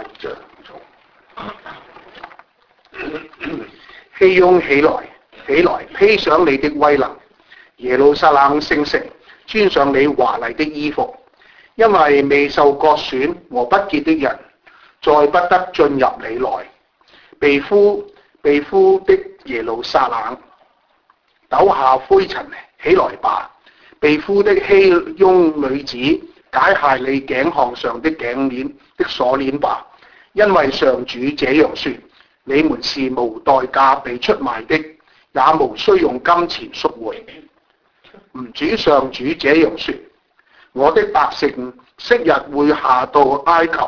章。熙雍起來，起來，披上你的威能，耶路撒冷聖城，穿上你華麗的衣服，因為未受割損和不潔的人，再不得進入你內。被俘的耶路撒冷，抖下灰塵起來吧！被俘的熙雍女子，解下你頸項上的頸鏈的鎖鏈吧！因為上主這樣說：你們是無代價被出賣的，也無需用金錢贖回。主上主這樣說：我的百姓昔日會下到埃及，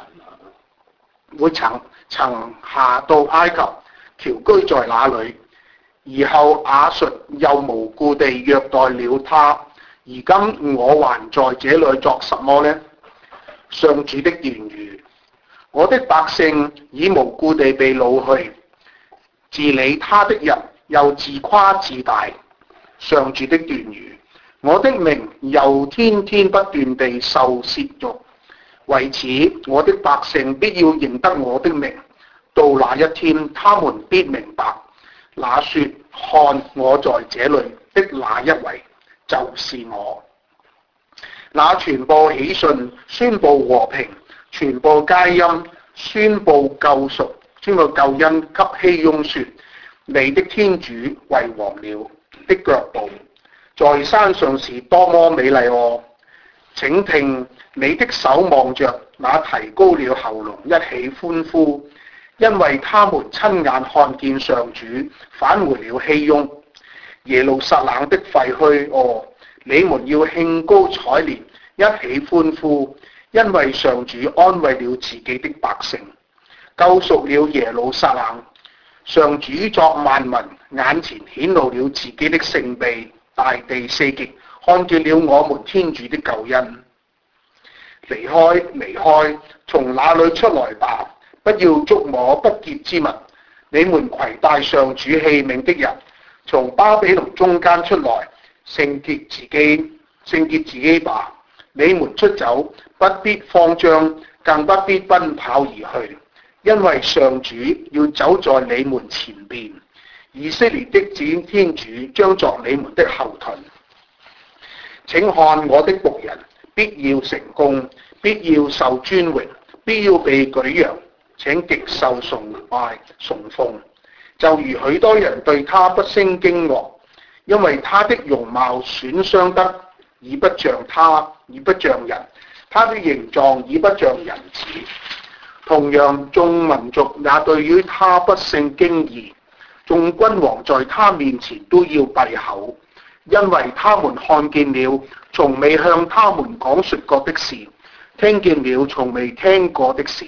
曾下到埃及，僑居在那裏。而後亞述又無故地虐待了他，而今我還在這裏作什麼呢？上主的言語：我的百姓已無故地被擄去，治理他的人又自誇自大。上主的言語：我的名又天天不斷地受褻瀆，為此我的百姓必要認得我的名。到那一天，他們必明白，那說看我在這裏的那一位就是我。那傳播喜訊、宣佈和平、傳播佳音、宣佈救贖、宣佈救恩給熙雍說：你的天主為王了的腳步，在山上是多麼美麗哦！請聽，你的手望着那提高了喉嚨一起歡呼，因為他們親眼看見上主返回了熙雍。耶路撒冷的廢墟哦，你們要興高采烈一起歡呼，因為上主安慰了自己的百姓，救贖了耶路撒冷。上主作萬民眼前顯露了自己的聖臂，大地四極看見了我們天主的救恩。離開，離開，從那裏出來吧！不要觸摸不潔之物。你們攜帶上主器皿的人，從巴比倫中間出來，聖潔自己吧。你們出走，不必慌張，更不必奔跑而去，因為上主要走在你們前邊。以色列的天主將作你們的後盾。請看我的僕人，必要成功，必要受尊榮，必要被舉揚，請極受崇拜崇奉。就如許多人對他不勝驚愕，因為他的容貌損傷得已不像他，已不像人，他的形狀已不像人子。同樣，眾民族也對於他不勝驚異，眾君王在他面前都要閉口，因為他們看見了從未向他們講述過的事，聽見了從未聽過的事。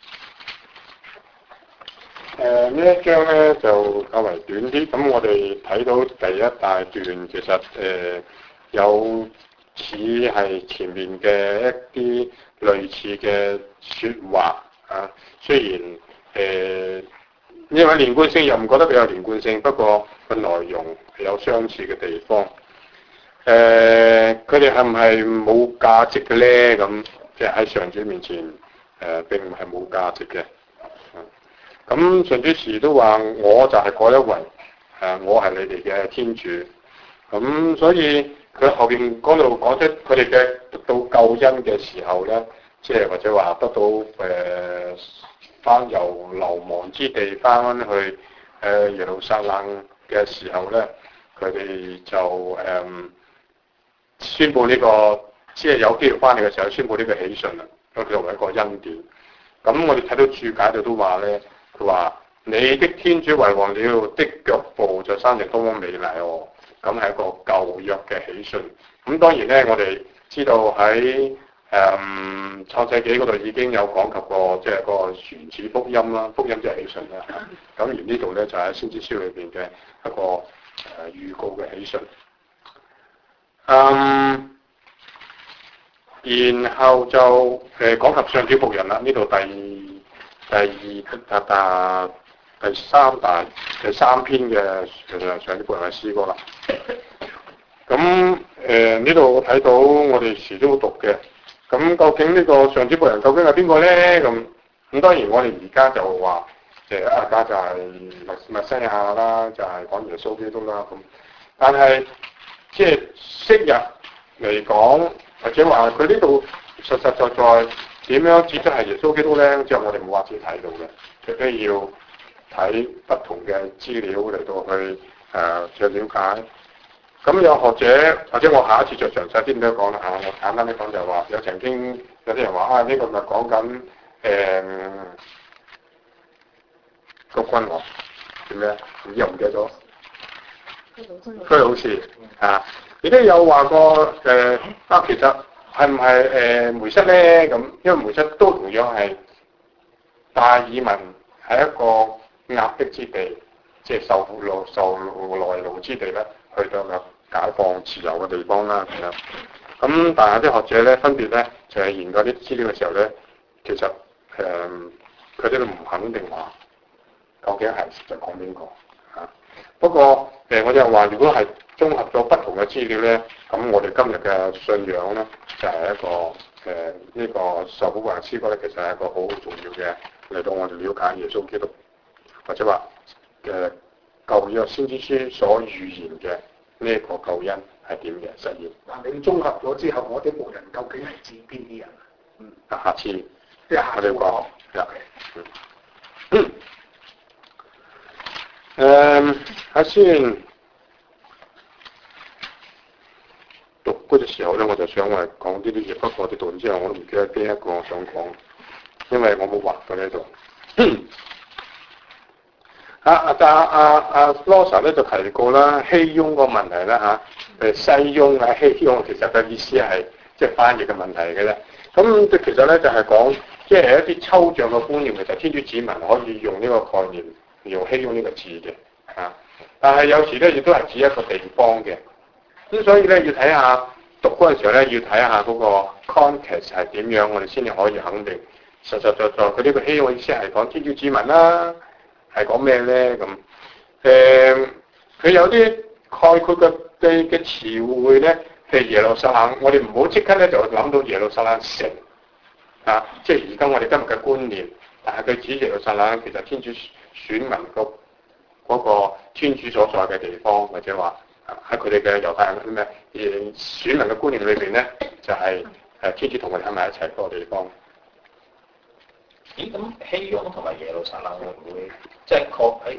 呢一章咧就較為短啲，咁我哋睇到第一大段，其實有似係前面嘅一啲類似嘅説話啊，雖然因為連貫性又唔覺得比較連貫性，不過個內容係有相似嘅地方。佢哋係唔係冇價值嘅咧？咁即係喺上主面前並唔係冇價值嘅。咁上主時都話：我就係嗰一位，我係你哋嘅天主。咁所以佢後邊嗰度講出佢哋嘅得到救恩嘅時候咧，即係或者話得到翻由流亡之地翻去耶路撒冷嘅時候咧，佢哋就宣佈呢個即係有機會翻嚟嘅時候宣佈呢個喜訊啦，咁作為一個恩典。咁我哋睇到註解度都話咧。佢話：你的天主為王了的腳步在山城多麼美麗哦！咁係一個舊約嘅喜訊。咁當然咧，我哋知道喺創世紀嗰度已經有講及過，即係個原始福音啦，福音即係喜訊啦。咁而呢度咧就喺先知書裏邊嘅一個預告嘅喜訊。然後就講及上主僕人啦，呢度第三篇嘅上主僕人嘅詩歌啦。咁呢度我睇到我哋時都讀嘅。咁究竟呢個上主僕人究竟係邊個咧？咁咁當然我哋而家就話，而家就係默西亞啦，就係講耶穌基督啦咁。但係即係昔日嚟講，或者話佢呢度實實在在點樣指出係耶穌基督咧？即係我哋冇法子睇到嘅，除非要睇不同嘅資料嚟到去去了解。咁有學者或者我下一次再詳細啲咁樣講啦嚇，我簡單啲講就係話，曾經有啲人話呢個咪講緊個君王叫咩？又唔記得咗。居魯士啊，亦都有話過其實係唔係梅瑟咧咁？因為梅瑟都同樣係達爾文係一個壓迫之地，即係受耐勞之地咧，去到個解放自由嘅地方啦咁樣。咁但係啲學者咧分別咧就係研究啲資料嘅時候咧，其實佢哋都唔肯定話究竟係實在講邊個嚇。不過我就話，如果係綜合咗不同嘅資料咧，咁我哋今日嘅信仰咧就係一個呢個受苦還詩歌咧，其實係一個好重要嘅嚟到我哋了解耶穌基督，或者話舊約先知書所預言嘅呢一個救恩係點嘅實現。 嗱，你綜合咗之後，我啲牧人究竟係指邊啲人？ 下次即係下次講。 下先讀嗰隻時候咧，我就想話講呢啲嘢，不過啲讀完之後我都唔記得邊一個我想講，因為我冇畫過呢度。羅莎咧就提過啦，熙雍個問題啦嚇，西雍啊熙雍其實嘅意思係即係翻譯嘅問題嘅啫。咁其實咧就係講即係一啲抽象嘅觀念，其實天主子民可以用呢個概念，用熙雍呢個字嘅嚇。但係有時咧亦都係指一個地方嘅。咁所以咧要睇下讀嗰陣時候咧，要睇下嗰個 context 係點樣，我哋先至可以肯定實實在在佢呢個熙雍意思係講天主子民啦。係講咩咧咁？佢有啲概括嘅詞彙咧，譬如耶路撒冷，我哋唔好即刻咧就諗到耶路撒冷城啊，即係而家我哋今日嘅觀念。但係佢指耶路撒冷其實天主選民嗰個天主所在嘅地方，或者話喺佢哋嘅猶太人咩選民嘅觀念裏邊咧，就係天主同佢哋喺埋一齊嗰個地方。 咦？咁熙雍同埋耶路撒冷會唔會即係確喺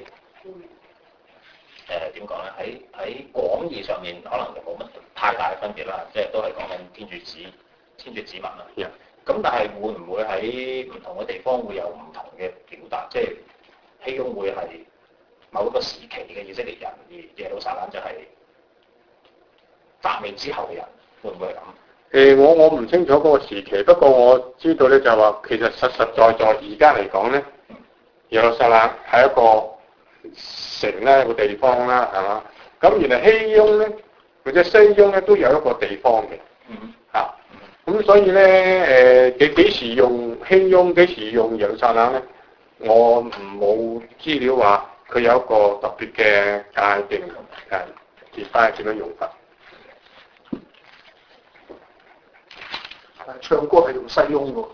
點講咧？喺廣義上面可能就冇乜太大嘅分別啦，即係都係講緊天主子民啦。咁但係會唔會喺唔同嘅地方會有唔同嘅表達？即係熙雍會係某一個時期嘅以色列人，而耶路撒冷就係革命之後嘅人，會唔會係咁？ 我唔清楚嗰個時期，不過我知道咧就話其實實實在在而家嚟講咧，耶路撒冷係一個城啦，一個地方啦，係嘛？咁原來熙雍咧或者西雍咧都有一個地方嘅，咁所以咧幾時用熙雍，幾時用耶路撒冷咧？我冇資料話佢有一個特別嘅界定，其他係點樣用法？ 唱歌係用西雍喎。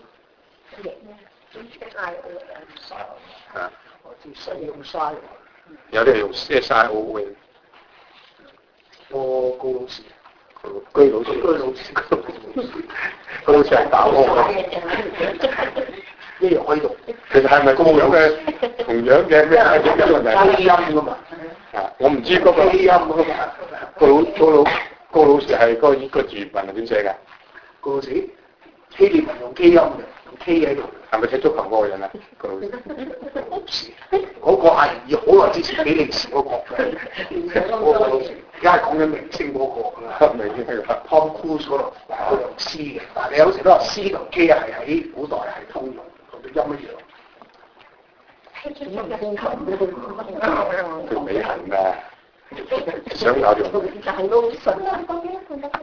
我知西雍沙容。 有啲係用 SIO 嘅。 高老師。 居老師係打我嘅。 一樣可以用。 其實係咪同樣嘅咩啊？ 基音㗎嘛。 我唔知嗰個基音㗎嘛。 高老師係嗰個字文係點寫㗎？ 高老師。希臘文用基音嘅，用 K 喺度。 係咪踢足球嗰個人啊？高老師。 嗰個係好耐之前比利時嗰個老師，而家係講緊明星嗰個啦。 明星係 Tom Cruise 嗰度用 C 嘅，但係你有時都話 C 同 K 係喺古代係通用，同啲音一樣。 佢美行啊！想搞掂。